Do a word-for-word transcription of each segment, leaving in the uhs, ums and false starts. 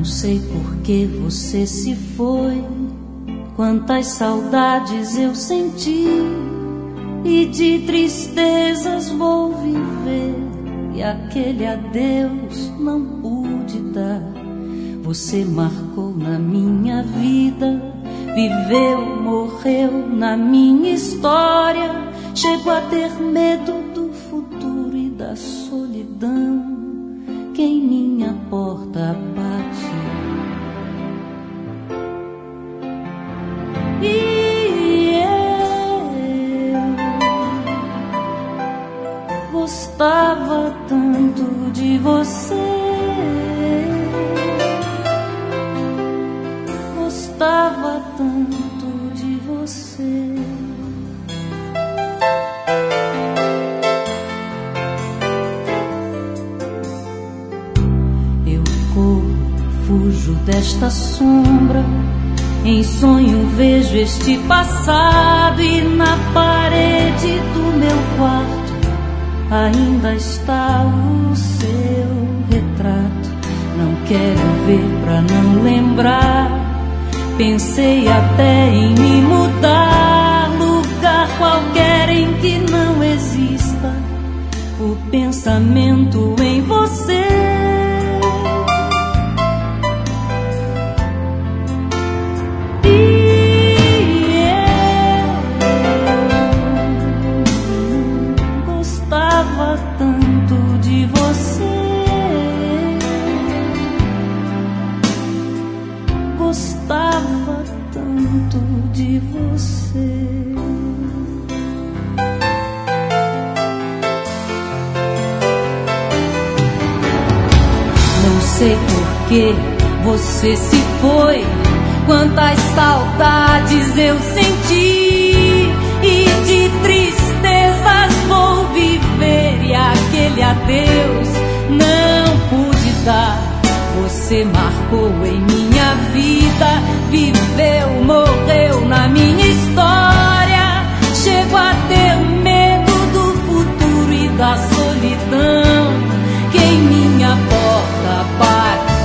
Não sei por que você se foi, quantas saudades eu senti, e de tristezas vou viver, e aquele adeus não pude dar. Você marcou na minha vida, viveu, morreu na minha história. Chego a ter medo do futuro e da solidão que em minha porta bate. E eu gostava tanto de você, gostava tanto de você. Eu corro, fujo desta sombra, em sonho vejo este passado, e na parede do meu quarto ainda está o seu retrato. Não quero ver pra não lembrar, pensei até em me mudar, lugar qualquer em que não exista o pensamento em você. Gostava tanto de você. Não sei por que você se foi, quantas saudades eu senti, e de tristezas vou viver, e aquele adeus não pude dar. Você marcou em minha vida, viveu, morreu na minha história. Chego a ter medo do futuro e da solidão que em minha porta bate.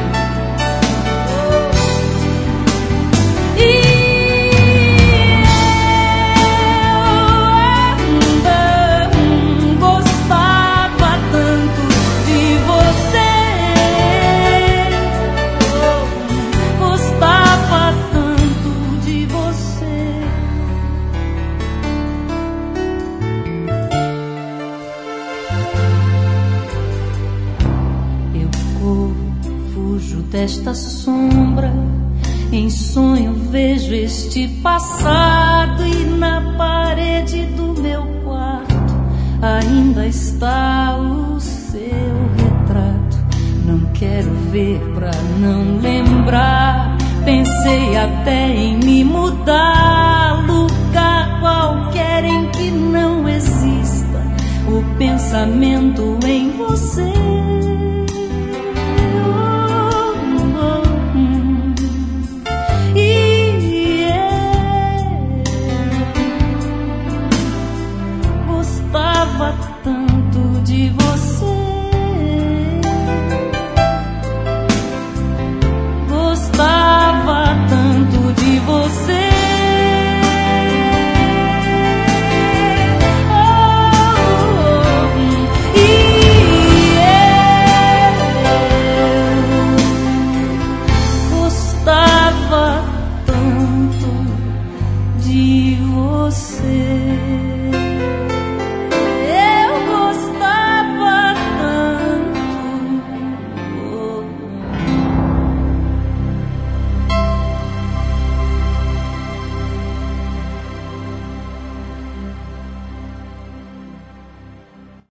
Desta sombra, em sonho vejo este passado, e na parede do meu quarto ainda está o seu retrato. Não quero ver pra não lembrar, pensei até em me mudar, lugar qualquer em que não exista o pensamento em você. Tanto